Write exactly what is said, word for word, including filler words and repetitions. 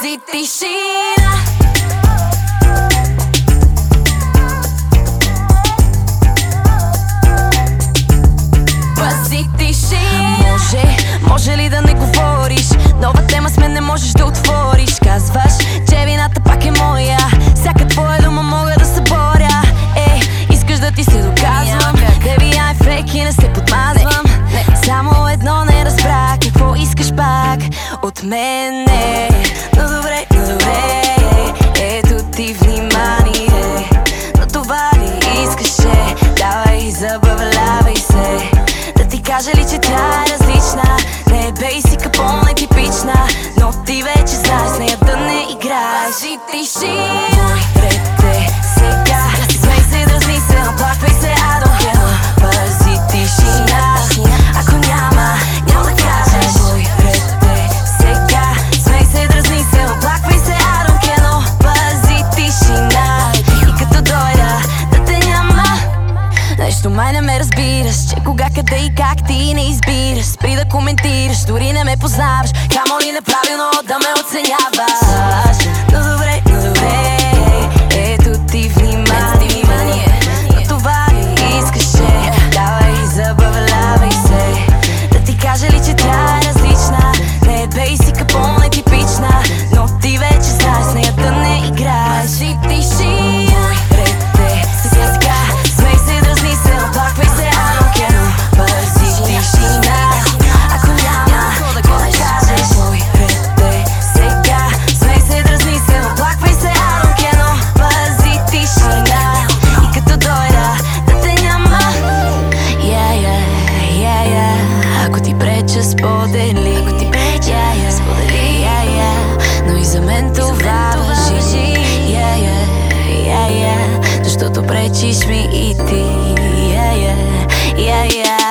Пази тишина. Пази тишина. Може, може ли да не говориш? Нова тема с мен не можеш да отвориш. Казваш, че вината пак е моя. Всяка твоя дума мога да съборя. Е, искаш да ти се доказвам. Baby, I'm fake и не се подмазвам. Само едно не разбрах, какво искаш пак от мене. Но добре, но добре, ето ти внимание. Но това ли искаше? Давай, забавлявай се. Да ти кажа ли, че тя е различна? Не е бейсика, по-нетипична, но ти вече знаеш с нея да не играеш. Пази тишина. Пред те сега, смей се, дразни се, оплаквай се, I don't care. Пази тишина. Ако няма, няма да кажеш. Пред те сега, смей се, дразни се, оплаквай се, I don't care. Но пази тишина. И като дойда да те няма, нещо май не ме разбираш, че кога, къде и как ти не избираш. Спри да коментираш, дори не ме познаваш. Камо ли неправилно да ме оценяваш. Но добре, но добре, ето ти внимание. Но това ли искаше? Давай, забавлявай се. Да ти кажа ли, че тя е различна? Не е бейсика, по-нетипична, но ти вече знаеш с нея да не играеш. Пази тишина. Пред те сега, смей се, дразни се, оплаквай се, I don't care. Пази тишина. Ако няма, какво да кажеш? Пред те сега, смей се, дразни се, оплаквай се, I don't care. Но пази тишина. И като дойда да те няма, yeah, yeah, yeah, yeah. Ако ти преча, сподели. Ако ти преча, yeah, yeah, сподели, yeah, yeah. Но и за мен това важи, yeah, yeah, yeah, yeah. Защото пречиш ми и ти, yeah, yeah, yeah, yeah.